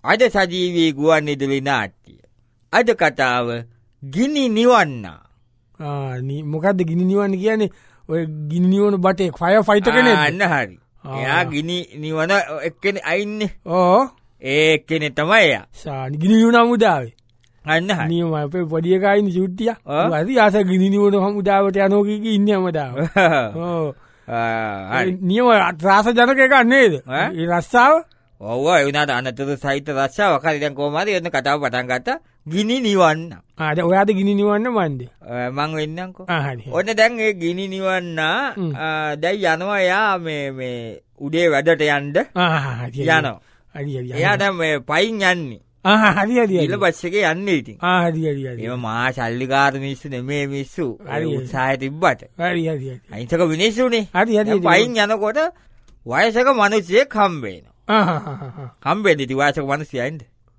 අද සජීවී ගුවන්විදුලි නාට්‍ය. අද කතාව ගිනි නිවන්නා. මොකක්ද ගිනි නිවන්න කියන්නේ ඔය ගිනි නිවන බටේ ෆය ෆයිට කෙනෙ අන්න හරි. එයා ගිනි නිවන එක්කෙන අයින්න ඕ ඒ කෙනෙ තමයි එයා. සානි ගිනි නිවන හමුදාවේ අන්න හරි. නියම අපේ පොඩියකයින්න චුට්ටිය අති ආස ගිනි නිවන හමුදාවට යනෝකීක ඉන්න හමදාව නියම රාස ජනක එකක් නේද රස්සාාව ඔව එවනට අනතුර සහිත රස්සාාව කරිදැන් කෝමරි එන්න කතාව පටන් ගත්ත ගිනි නිවන්න. ආද ඔයාද ගිනි නිවන්න මන්ද මං වෙන්නකෝ ඔන්න දැන් ඒ ගිනි නිවන්න දැයි යනවා යා මේ උඩේ වැඩට යන්ඩ යනවා එයාට මේ පයින් යන්නේ ඉල බස්සක යන්න ඉතින් එම මා සල්ලිකාර මිස්සු නෙමේ මිස්සු උත්සාහ තිබ්බට අයිසක මිනිස්සුනේ පයින් යනකොට වයසක මනුස්සය කම්බේන කම්බේ දිති වාසක මනුසයයින්ද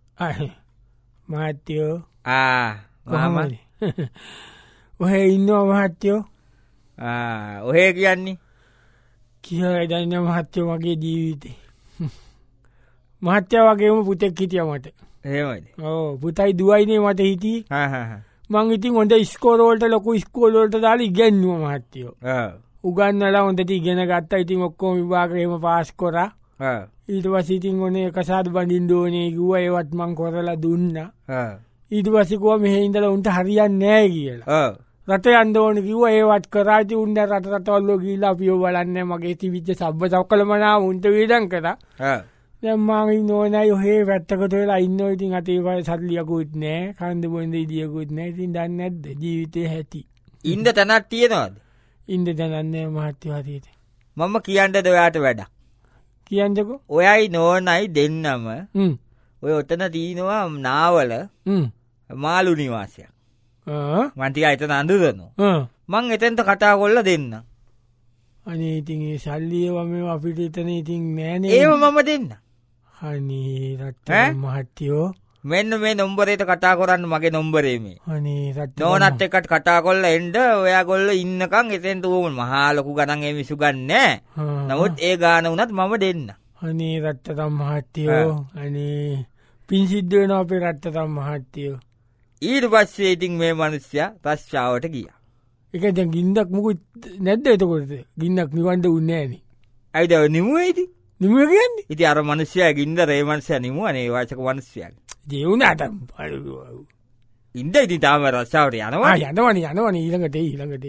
මහත්තයෝ මහමනි ඔහේ ඉන්නවා මහත්තයෝ ඔහේ කියන්නේ කිය දන්න මහත්තයෝ වගේ ජීවිතේ මහත්‍ය වගේම පුතෙක් හිටිය මට ඒමද පුතයි දුවයිනේ මට හිටී මං ඉතින් හොඳ ස්කෝරෝල්ට ලොකු ස්කෝලෝල්ට දාල ඉගැන්නුව මහත්තයෝ උගන්නලා හොඳට ඉගෙන ගත්තා ඉතින් ඔක්කෝම විභාගයම පාස් කොරා ඊට වසිතින් ඕනේ කසාද බඳින් දෝනේ ගුව ඒවත් මං කොරලා දුන්න ඊට වසිකුව මෙහෙඉදල උන්ට හරියන්න නෑ කියලා රට අන්දෝන කිව ඒවත් කරාති උන්ඩ රටරටවල්ලෝ ගීලා පියෝ බලන්න මගේ තිවිච්ච සබ්බ සක්කලමනා උන්ට වීඩන් කර දැම්මාගේ නෝනයි ඔහේ වැත්තකට වෙලා ඉන්න ඉතින් අතේවයි සල්ලියකුත් නෑ කන්ද බොන්ද ඉදියකුත් නෑ ඉතින් දන්න ඇද ජීවිතය හැති ඉන්ද තැනත් තියෙනවාද ඉන්ද තැනන්නේ මහත්‍යවාදීත මම කියන්නද ඔයාට වැඩක් කියන්නකෝ ඔයයි නෝනයි දෙන්නම ඔය ඔතන තියනවා නාවල මාලු නිවාසයක් මන්ටික එතන අඳුරනු මං එතැන්ට කතා කොල්ල දෙන්න අනේ ඉතින් ඒ සල්ලියවම අපිට එතන ඉතින් නෑන ඒම මම දෙන්න හනී රත්ත මහත්‍යයෝ මෙන්න මේ නොම්බරේට කතා කොරන්න මගේ නොම්බරේමේ හනේ රත් නෝනත් එකට කතා කොල්ල එන්ඩ ඔයා ගොල්ල ඉන්නකං එතෙන්ට වූන් මහාලොකු ගනන්ගේ විසුගන්නෑ නමුත් ඒ ගාන වනත් මම දෙන්න හනේ රත්තතම් මහත්‍යයෝ අනේ පින් සිද්ධුවන අපේ රත්තතම් මහත්‍යයෝ ඊට පස්සේ ඉතින් මේ මනුස්්‍යය ප්‍රශ්ාවට ගිය එක දැ ගින්දක් මුකුත් නැද්ද එතකොට ගින්නක් නිවන්ඩ උන්නෑන ඇයිදව නිමුවේති නිම කියන්න ඉති අර මනුෂ්‍යය ගින්ද රේමන්සය නිමුවනේ වාචක වනස්්‍යයක් දෙවුණට ඉන්ද ඉති තාම රස්සාාවට යනවා යනවන ඊළඟට ඊළඟට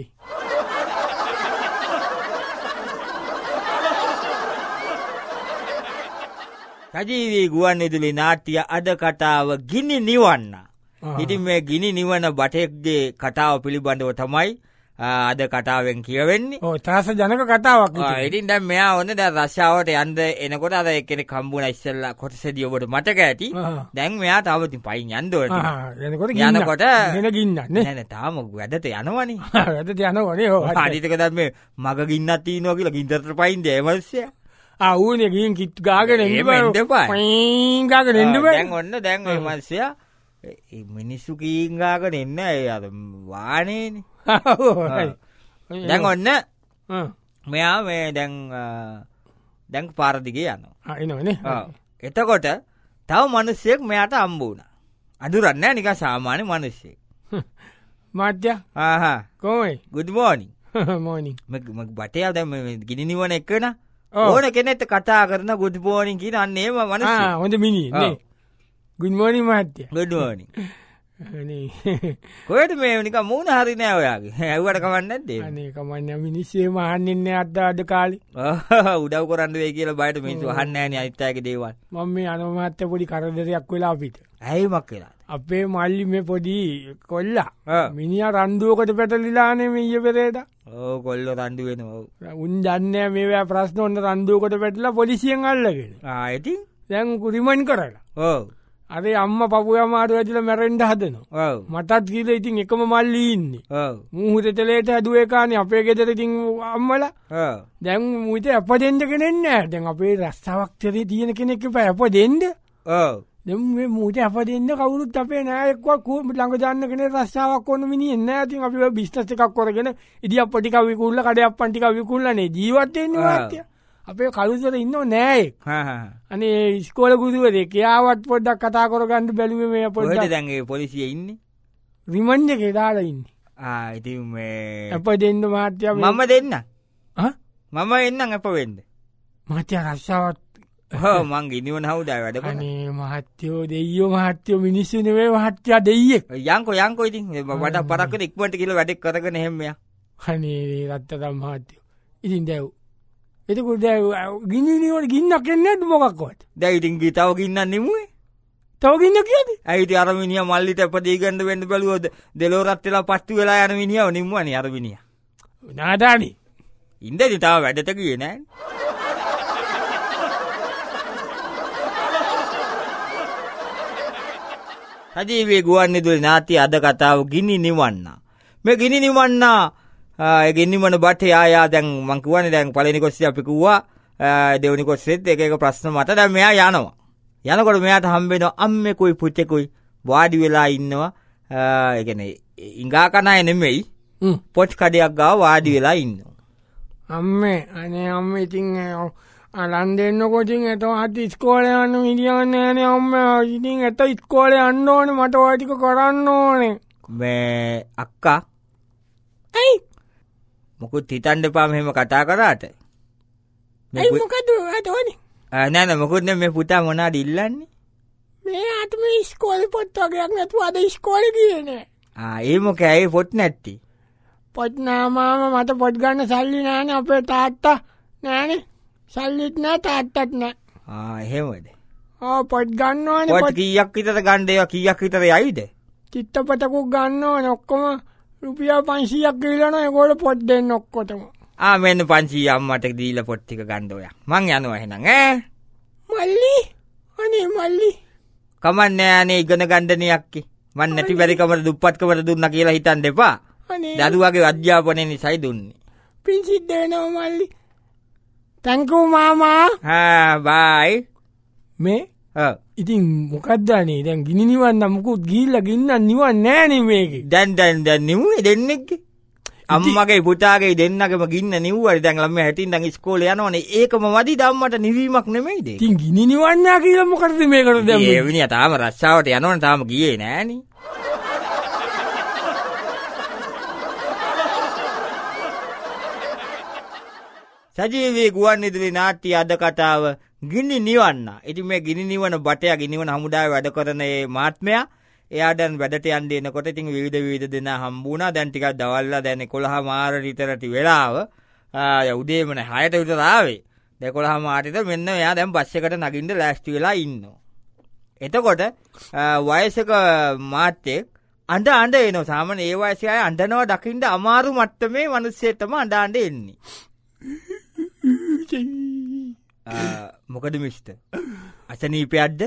සජීවී ගුවන් ඉදිලි නාට්‍ය අද කතාව ගිනි නිවන්න ඉතින් මේ ගිනි නිවන බටෙක්ගේ කතාව පිළිබඳව තමයි අද කතාවෙන් කියවෙන්නේ තාස ජනක කතාවක් ඉතින් දැන් මෙයා ඔන්න ද රශ්ාවට යන්ද එනකොට අද එකෙන කම්බුණ ඉස්සල්ලා කොටසදිය ඔබට මටක ඇති දැන් මෙයා තාවතින් පයින් යන්දවට යනකොට ගින්න නැන තාම වැඩට යනවනි වැඩට යනවනේ අඩිතක දැම මග ගින්නත්ති නෝ කියලා ගින්දරට පයින් දේවල්සය අවුන ගින් කිට් ගාගෙන ගාගෙන දැන් ඔන්න දැන් මත්සය මිනිස්සු කීංගාකට එන්න අද වානේන දැන් ඔන්න මෙයා මේ දැන් පාරදිගේ යනවා එතකොට තව මනුස්සයෙක් මෙයාට අම්බූන අදුරන්න නික සාමාන්‍ය මනුස්සයෙක් මාත්‍ය කෝමයි ගුඩ්මෝනි මෝනි බටය දැම ගිනි නිවන එක්කන ඕන කෙනෙට කතා කරන ගුඩ්බෝනින් කියන අන්නේම මනස හොඳ මිනි ගුන්මෝනි මහත්‍ය ගඩුවනි කොයට මේ නික මූුණ හරි නෑ ඔයාගේ ඇවට කමන්නත් දේ අනේ කමන්න මිනිස්සේ මහන්නන්න අද අද කාලි උදව් කරන්න වේ කියලා බයට මිනිසු හන්නෑන අනිත්තයක දේවල් මම මේ අනමහත්ත පොඩි කරදරයක් වෙලා අපිට ඇයිමක් කියලා අපේ මල්ලි මේ පොඩි කොල්ලා මිනිිය රන්දුවකට පැටලිලානේ මෙය පෙරේට කොල්ල රන්ඩු වෙනවා උන් දන්න මේ ප්‍රශ්න ඔන්න රන්දුවකට පැටලා පොලිසියෙන් අල්ලගෙන ඇති දැන් කුරිමන් කරලා අරේ අම්ම පපුය මාරු ඇතිල මැරෙන්ඩ හදනවා මටත් කියල ඉතින් එකම මල්ලි ඉන්නේ මුහුතටලේට හැදුවකාන අපේ ගෙදර ඉතින් අම්මල දැන් මුත අප දෙෙන්ට කෙනෙන්න දැන් අපේ රස්සාවක්තරේ තියෙන කෙනෙක් එප අප දෙෙන්ඩ දෙම මූට අප දෙන්න කවුරුත් අපේ නෑක්වක් ළඟ ජන්න කෙන රස්සාාවක් කොන මිනි එන්න ඇතින් අපි බිස්්ට එකක් කොරගෙන ඉදි අපටික විකුල්ල කඩ අපපන්ටික විකුල්ලනේ ජීවත්තයෙන්න්නේ වාත්‍ය අපේ කළුතර ඉන්න නෑ අනේ ස්කෝල ගුදුවරේ කියාවත් පොඩ්ඩක් කතා කරගන්න බැලුවේ මේ පොඩ්ඩක් දැන්ගේ පොලිසිය ඉන්නේ රිමන්ඩ් එකේ දාලා ඉන්නේ ඉතින් මේ අප දෙන්න මහත්තයා මම දෙන්න මම එන්නම් අප වෙන්න මහත්තයා රස්සාවත් මං ගිනිවන හවුදා වැඩ අනේ මහත්තයෝ දෙයියෝ මහත්තයෝ මිනිස්සු නෙවෙයි මහත්තයා දෙයියෙක් යංකෝ ඉතින් වඩා පරක්කද ඉක්මනට කියලා වැඩක් කරගෙන හැම්මයා අනේ රත්තරන් මහත්තයෝ ඉතින් දැව් එතකොට ගිනිනිවට ගින්නක් එන්නේ නැද්ද මොකක්වත් දැන් ඉතින් තව ගින්නක් නෙමුවේ තව ගින්න කියන්නේ ඇයිටි අර මිනිහා මල්ලිට අපදී ගන්න වෙන්න බැලුවොත් දෙලෝ රත් වෙලා පත්තු වෙලා යන මිනිහව නිම්මනේ අර මිනිහා නාදානි ඉඳි තාම වැඩට ගියේ නෑ සජීවී ගුවන්විදුලි නාට්‍ය අද කතාව ගිනි නිවන්න මේ ගිනි නිවන්න ගෙන්නිමන බටේ ආයා දැන් මං කියවනේ දැන් පළවෙනි කොටසේ අපි කිව්වා දෙවෙනි කොටසෙත් එක එක ප්‍රශ්න මත දැන් මෙයා යනකොට මෙයාට හම්බ වෙනවා අම්මෙකුයි පුතෙකුයි වාඩි වෙලා ඉන්නවා ඒ කියන්නේ ඉංගා කණයි නෙමෙයි පොත් කඩයක් ගාව වාඩි වෙලා ඉන්නවා අම්මේ අනේ ඉතින් අලන් දෙන්නකොට ඉතින් එතකොට ඉස්කෝලේ යන්න මිදියන්නේ නේ අම්මා ඉතින් එත ඉස්කෝලේ යන්න ඕනේ මට ඔය ටික කරන්න ඕනේ මේ අක්කා ඇයි මොකද හිතන්න එපා මෙහෙම කතා කරාට ඇයි මොකද අතෝනේ නෑ මොකද මේ පුතා මොනවාද ඉල්ලන්නේ මේ අත මේ ඉස්කෝලේ පොත් වගේක් නැතුව අද ඉස්කෝලේ ගියේ නෑ ඒ මොකයි පොත් නැත්තේ පොත් නෑ මාමා මට පොත් ගන්න සල්ලි නෑනේ අපේ තාත්තා නෑනේ සල්ලිත් නෑ තාත්තත් නෑ එහෙමද පොත් ගන්න ඕනේ පොත් කීයක් විතර ගන්න ඒවා කීයක් විතර යයිද චිත්තපතකුත් ගන්න ඕනේ ඔක්කොම රුපියල් 500ක් ගිහලා ඒගොල්ලෝ පොත් දෙන්න ඔක්කොටම මෙන්න 500 අම්මට දීලා පොත් ටික ගන්න ඔයා මං යනවා එහෙනම් මල්ලි අනේ මල්ලි කමන්නේ අනේ ඉගෙන ගන්නනේ අක්කේ මන් නැති බැරි කමර දුප්පත්කමට දුන්නා කියලා හිතන්න එපා දරුවාගේ අධ්‍යාපනයේ නිසයි දුන්නේ පින් සිද්ධ වෙනවා මල්ලි thank you මාමා බයි මේ ඉතින් මොකක්ද අනේ දැන් ගිනි නිවන්න මොකුත් ගිහිල්ලා ගින්නක් නිවන්නේ නෑනේ මේකේ දැන් නිවුනේ දෙන්නෙක්ගේ අම්මගේ පුතාගේ දෙන්නගේම ගින්න නිව්වයි දැන් ළමයා හැටින් දැන් ඉස්කෝලේ යනවනේ ඒකම වදි ධම්මට නිවීමක් නෙමෙයිද ඉතින් ගිනි නිවන්න කියලා මොකටද මේකට දැන් ඒ විනියා තාම රස්සාවට යනවනේ තාම ගියේ නෑනේ සජීවී ගුවන්විදුලි නාට්‍ය අද කතාව ගිනි නිවන්න. ඉතින් මේ ගිනි නිවන බටය ගිනිවන හමුදාවේ වැඩ කරන මේ මහත්මයා එයා දැන් වැඩට යන්න එනකොට ඉතින් විවිධ දෙනා හම්බුණා. දැන් ටිකක් දවල්ලා දැන් 11 මාර විතරටි වෙලාව. උදේම 6ට විතර ආවේ. 11 මාරට මෙන්න එයා දැන් බස් එකට නගින්න ලෑස්ති වෙලා ඉන්නවා. එතකොට වයසක මාත්‍යෙක් අඬ එනවා. සාමාන්‍ය ඒ වයසේ අය අඬනවා දකින්න අමාරු මට්ටමේ මිනිස්සෙක් තමයි අඬ එන්නේ. මොකද මිස්ටර් අසනීපයක්ද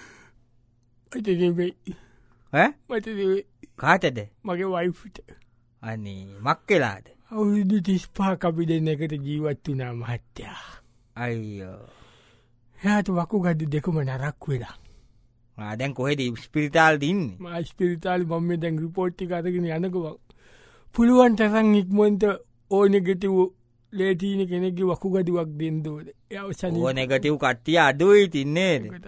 කාටද මගේ වයිෆ්ට අනේ මක්කෙලාද අවුරුදු 35 අපි දෙන්න එකට ජීවත් වුණා මහත්තයා අයියෝ එයාට වකුගඩු දෙකම නරක් වෙලා දැන් කොහෙද ස්පිරිතාලෙද ඉන්නේ මම ස්පිරිතාලේ මම දැන් රිපෝට් ටික අරගෙන යනකෝ පුළුවන් තරම් ඉක්මනට ඕ නෙගටිව් ලේටීන කෙනෙක්ගේ වකුගඩුවක් දෙන්න ඕනේ. ඕ නෙගටිව් කට්ටිය අඩුයි තින්නේ නේද?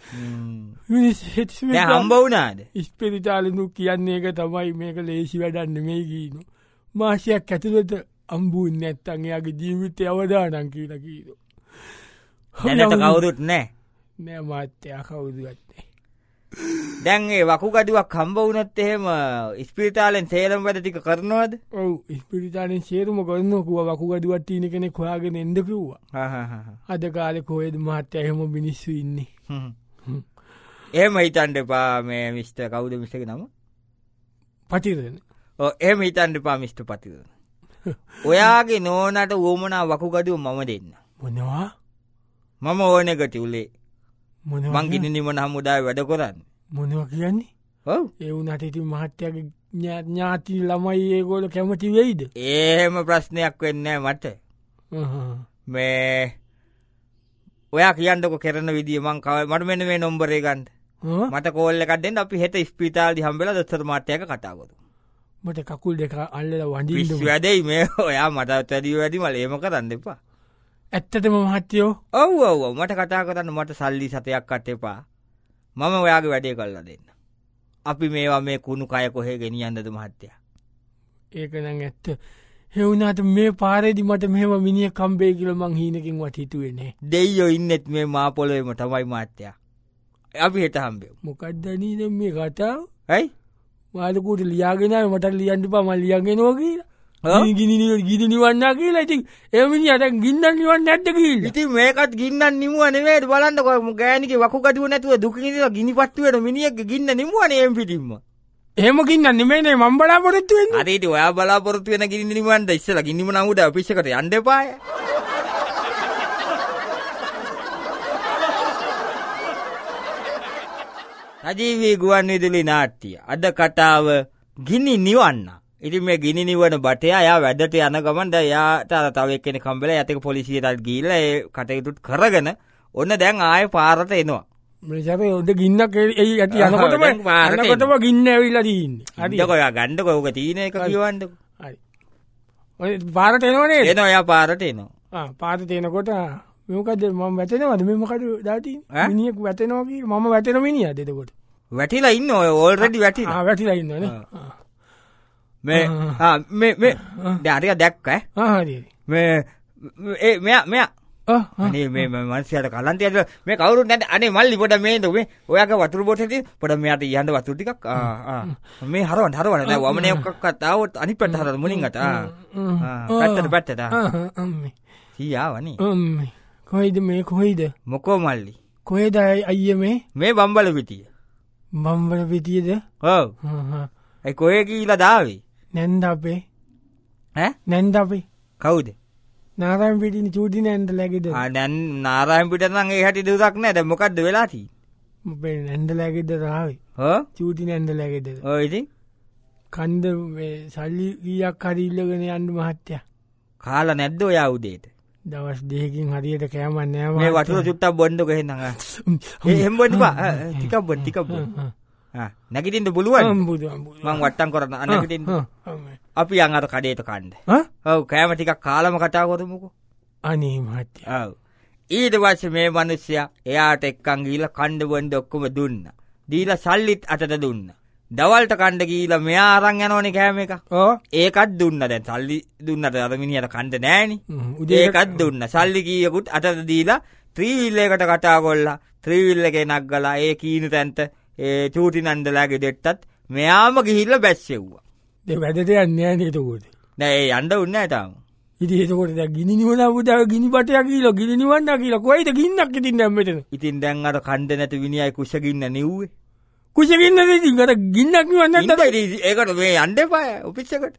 දැන් හම්බ වුණාද? ඉස්පිරිතාලෙනු කියන්නේ ඒක තමයි මේක ලේසි වැඩක් නෙමෙයි කියනවා. මාසයක් ඇතුළත අම්බුන්නේ නැත්තම් එයාගේ ජීවිතය අවදානම් කියලා කියනවා. දැනට කවුරුත් නැහැ. නෑ මාත්‍යා කවුරුත් නැහැ. දැන් ඒ වකුගඩුවක් හම්බ වුණොත් එහෙම ඉස්පිරිතාලෙන් සේරම වැඩ ටික කරනවද? ඔව් ඉස්පිරිතාලෙන් සේරම කරනවා කිව්වා වකුගඩුවක් තියෙන කෙනෙක් හොයාගෙන එන්න කිව්වා. අද කාලේ කොහෙද මහත්තයා එහෙම මිනිස්සු ඉන්නේ. එහෙම හිතන්න එපා මේ මිස්ටර් කවුද මිස්ටර්ගේ නම? පතිරණ. ඔව් එහෙම හිතන්න එපා මිස්ටර් පතිරණ. ඔයාගේ නෝනාට වොමනා වකුගඩුව මම දෙන්න. මොනවා? මම ඕනේ ගටිඋලේ. මං ගිනි නිවන හමුදාවේ වැඩ කරන්නේ. මොනවා කියන්නේ? ඔව්. ඒ උනාට ඉතින් මහත්තයාගේ ඥාති ළමයි ඒගොල්ලෝ කැමති වෙයිද? එහෙම ප්‍රශ්නයක් වෙන්නේ නැහැ මට. මේ ඔයා කියන්නකො කරන විදිය මට මෙන්න මේ නම්බරේ ගන්න. මට කෝල් එකක් දෙන්න අපි හෙට ඉස්පිරිතාලෙදි හම්බෙලා දොස්තර මහත්තයාට කතා කරමු. මට කකුල් දෙක අල්ලලා වඳින්න වැඩේ මේ ඔයා මට වැඩි වැඩි මල එහෙම කරන්න එපා. ඇත්තටම මහත්තයෝ ඔව් මට කතා කරන්න මට සල්ලි සතයක් අට එපා මම ඔයාගේ වැඩේ කල්ලා දෙන්න අපි මේවා මේ කුණු කය කොහේ ගෙනියන්නද මහත්තයා ඒකනං ඇත්ත හෙවුනාට මේ පාරේදි මට මෙම මිනිිය කම්බේ කියල මං හීනකින් වට හිතුවෙන්නේ දෙයියෝ ඉන්නෙත් මේ මාපොලොවම තමයි මහත්තයා අපි හෙට හම්බේ මොකක්දනීද මේ කතාව ඇයි වාලකුට ලියගෙන මට ලියන්ට පා මල් ලියගෙනවා කියලා ගිනි නිවන්නා කියලා ඉතින් එමිනි අට ගින්න නිවන් නැද්ද කියල ඉති මේකත් ගින්න නිමුවනේට බලන්නකොම ගෑනික වකුගඩුව නැතුව දුකිනිල ගිනි පත්තුවට මිනිියක් ගින්න නිමුවන එම් පිටිම්ම එහෙමකින්න නෙමේනේ මම් බලාපොරත්තුවෙන් අරට ඔයා බලාපොරත්තු වෙන ගිනි නිවන්ට ඉස්සල ගිනිම නමුට පිසකට යන්ඩපාය රජීවී ගුවන් විදුලි නාට්‍ය අද කතාව ගිනි නිවන්න ඉති මේ ගිනි නිවන බටය යා වැඩට යන ගමන්ද යාට තවක් කෙන කම්බල ඇතක පොලිසියටත් ගීල කටයුතුත් කරගෙන ඔන්න දැන් ආය පාරට එනවා මේසප ඔොට ගින්නක් ඇති යනකොටම පාරකොටම ගින්න ඇවිල්ලදීන්න අඩකොයා ගණ්ඩක ඕක තියන එක කිවන්ඩ පාරට එනවනේ එන ඔයා පාරට එනවා පාත තියෙනකොට මේකද ම වැතනවද මෙමකට දාති නිියක් වැතනෝක ම වැතන මිනිිය දෙකොට වැටිලා ඉන්න ඔය ඕල්රඩි වැටි වැටිලා ඉන්නන මේ ධාරය දැක්ක මෙයා මේ මන්සයට කලන්ත ඇද මේ කවරු නැට අනේ මල්ලි පොට මේ දුවේ ඔයක වතුර බොටති පොට මෙයාට යන්න වතුටිකක් මේ හරුවන් හරුවන වමනයක්කත්තාවත් අනි පට හර මුලින්ගට පැත්තට පැත්තට සියාවනි කොයිද මේ කොයිද මොකෝ මල්ලි කොේද අයිය මේ බම්බල පිටිය බම්බල පිටියද ඔව කොය කියීලා දාවේ නැන්ද අපේ නැන්ද අපේ කවුද නාරයම් පිටිනි චූටි නැන්ද läගෙද දැන් නාරයම් පිටනගේ හැටි දුදක් නෑ ද මොකක්ද වෙලාති නැන්ද läගෙද රාවේ චූටි නැන්ද läගෙද ඔයිති කන්ද සල්ලි ගීයක් හරිල්ලගෙන යන්න මහත්තය කාල නැද්ද ඔයා උදේට දවස් දෙහකින් හරියට කෑමන්න මේ වටුර චුට්ටක් බොන්්ඩ කොහෙන එම්බොඩවා ටිකක් ටිකක් නැගිටින්ට පුළුවන් මං වට්ටන් කරන්න අනගටින් අපි අඟට කඩේට කණ්ඩ ඔව කෑම ටිකක් කාලම කතා කොරමුකු අනේ මහත්‍ය ඊට වස්ස මේ මනුස්්‍යය එයාට එක්කං ගීල කණ්ඩබොන්ඩ ඔක්කොම දුන්න දීල සල්ලිත් අතට දුන්න දවල්ට කණ්ඩ ගීල මෙයා අරං යනෝනි කෑම එක ඒකත් දුන්න දැන් සල්ලි දුන්නට අරමිනියට කණ්ඩ නෑනි ඒකත් දුන්න සල්ලි කියකුත් අතට දීලා ත්‍රීවිල්ලකට කතා කොල්ලා ත්‍රීවිල්ල එක නක්ගලා ඒ කීනු තැන්ත ඒ චූටි නන්දලාගේ දෙට්ටත් මෙයාම ගිහිල්ල බැස්සෙව්වා වැඩට යන්න නතකොට නෑ අන්ඩ උන්න ඇතාම ඉති ඒතකොට ගිනි නිවන පුටාව ගිනි පටයක් කියල ගිනි නිවන්න කියලා කොයිට ගින්නක් ඉතින් ඇමට ඉතින් දැන්ට කණ්ඩ නැති විනිියයි කුෂගින්න නිව්වේ කුෂගින්න ට ගින්නක් වන්න ඒකට මේ අන්ඩ පාය උපිච්චකට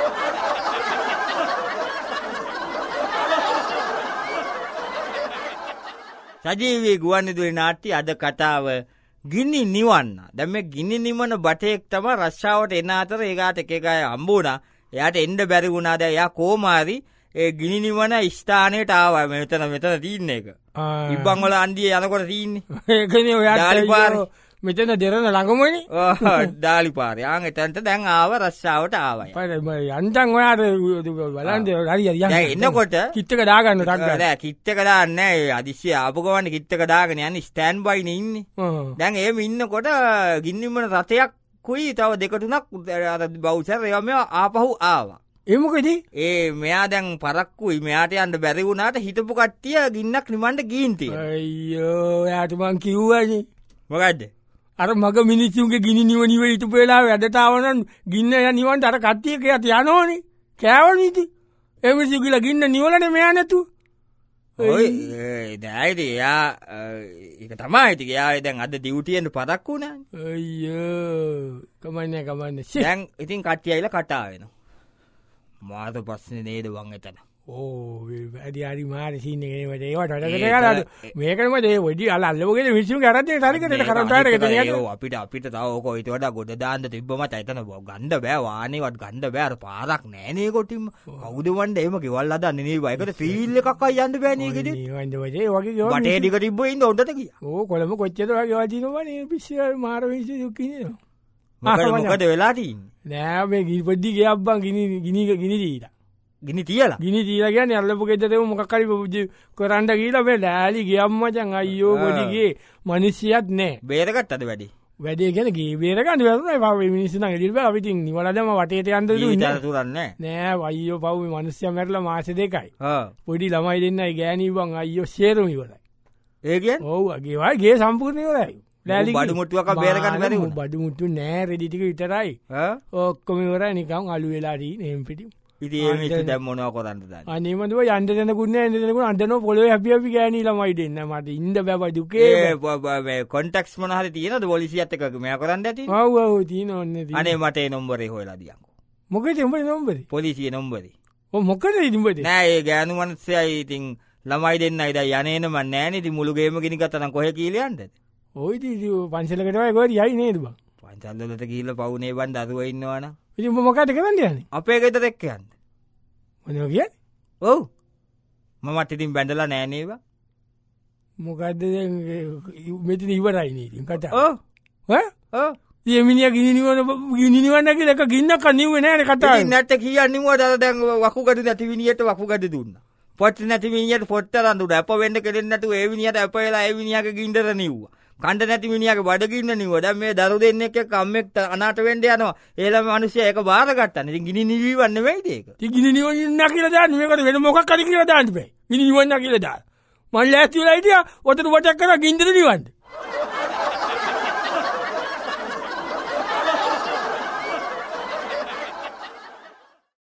සජීවී ගුවන්නිදුවේ නාට්‍ය අද කතාව ගිනි නිවන්න දැම ගිනි නිමන බටයෙක් තම රශ්ාවට එන්න අතර ඒගාට එකකය අම්බුණ එයාට එන්ඩ බැරි වුණාද එයා කෝමාරි ඒ ගිනි නිවන ස්ථානයට ආව මෙතන මෙතන තිීන්න එක ඉබංවල අන්දිය යනකොට තිීන්නේ ඒකන ඔයා මෙතන දෙරන ළඟමනි දාලිපාරයාන් එතැන්ට දැන් ආව රශ්ාවට ආවයි යන්තන් ඔයාට බලන්ද එන්නකොට කිත්තක දාගන්න ටක් කිත්තක දාන්න අදිශ්‍ය ආපුගවන්න කිත්තක දාගෙන යන්න ස්ටෑන් බයින ඉන්න දැන් ඒම ඉන්නකොට ගින්නිමන රතයක් කුයි තව දෙකටුනක් බෞසර එම ආපහු ආවා එමකද ඒ මෙයා දැන් පරක්කුයි මෙයාට අන්ට බැරි වුණට හිටපු කට්ටිය ගින්නක් නිමන්ට ගීන්තිය අයියෝ යාටමං කිව්වනි මොකක්ද අර මග මිනිස්සුන්ගේ ගිනි නිවනිව ඉතු පේලා වැඩතාවනන් ගින්න ය නිවන්ට අර කට්ටියක ඇති යනෝනේ කෑවනීති එමසිගල ගින්න නිවලට මෙයා නැතු දැයිට එයා එක තමා ඇතික යා දැන් අද දියවටියෙන්ට පදක් වුණා කමන්න කමන්න දැන් ඉතින් කට්ටියයිල කටාවෙන මාත පස්සන නේද වන් එතන වැඩි අරි මාර සිීනට ඒවට මේකම දේ ොඩි අල්ලෝගේ විශු කරතේ සරිකට කරට අපිට අපිට තවක ඔයිතවට ගොඩ දාන්න තිබ්බමත් ඇතන ගණ්ඩ බෑ වානයවත් ගණ්ඩ බෑර පාරක් නෑනේ කොටිම කවුදවන්ට එම කිවල් අද නේ වයකට ්‍රීල්ල එකක් යන්න බෑනකට වගේ ටේඩික තිබ්බයින්න ඔොටක ඕ කොළම කොච්චත වගේ වාජනවන පිස්ස මාර විශ යුක්කින මොකද වෙලාටී නෑ මේ ගිල්පද්දි ගේබ්බන් ගිනි දීට ගිනි තියලා ගැන අල්ලපු ගෙදරම මොකක්කරි කොරන්ඩ කියීල මේ ඩෑලි ගියම්මචන් අයියෝ ගොඩිගේ මනිසියත් නෑ බේරගත් අද වැඩි වැඩේ ගැනගේ බේරගන්න වැ මිනිස්සන ගෙල්බ අපිති නිවලදම වටේට අන්ද තුරන්න නෑ වයියෝ පව් මනුස්්‍ය මැරල මාස දෙකයි පොඩි ළමයි දෙන්නයි ගෑනීවන් අයියෝ සේරුම ඉවරයි ඒ ඔව්ගේවාගේ සම්පූර්ණයවරයි ලෑලි බඩුමුට්ටුවක් බේරගන්න බඩුමුට්ටු නෑ රෙඩිටික විතරයි ඔක්කොමවර නිකම් අලු වෙලාදී නේම් පිටි ඉති දැම්මොනව කොරන්න අනිමතුව යන්ට දෙනකුන්න ඇදෙනකු අන්ටන පොලො හැපිි ගෑනී ළමයි දෙන්න මට ඉන්ද බැබදුකේ කොන්ටක්ස් මොනහර තියනද ොලිසි ඇත්තක මෙය කරන්න ඇති තින ඔන්න අනේ මට නොම්බරේ හොලා දියක මොක එඹ නොම්බර පොලිසිය නොම්බරේ මොකද ඉදිඹට නෑ ගෑනු මනසය ඉතින් ළමයි දෙන්න ඉද යනේනම නෑනති මුළුගේම ගෙනගත්තන කොහ කියලයන්ට ඔයි පංසලකටවයි ගොඩ යයි නේද පංචල්ලට කියීල පවුනේ බන් දරුවඉන්නවාන ඉති මොකට කරන්න යන අපේ ගෙත දෙක්කයන්න මොනෝ කිය ඔව් මමත් ඉතින් බැඳලා නෑනේවා මොකක්ද මෙති ඉවරයි නීතින් කතා යමිනිිය ගිනිවන ගිනිවන්නක එක ගින්නක් නිව නෑන කතා නැට කියන්නිවා දැන් වකුගඩ නැතිවිනියට වකුගඩ දුන්න පොට් නැතිවිනියට පොට්ටරන්දුට අප වෙන්න කෙරෙන්නට ඒවිනියට අපලා ඒවිනිියක ගින්දර නිව්වා කණ්ඩ නැතිමිනිියක බඩගින්න නිවද මේ දරු දෙන්න එක කම්මෙක් අනාට වෙන්ඩ යනවා ඒලම මනුසය එක බාරගත්තන්න ගිනි නිවන්න වෙයිදේක ගිනි නිවන්න කියල දාන්න මේකට වෙන මොක් කර කියල දාන්නපේ ගිනි නිවන්න කියල දා මල්ල ඇතිවලයිටිය ඔතට වටක් කර ගින්දර නිවන්ට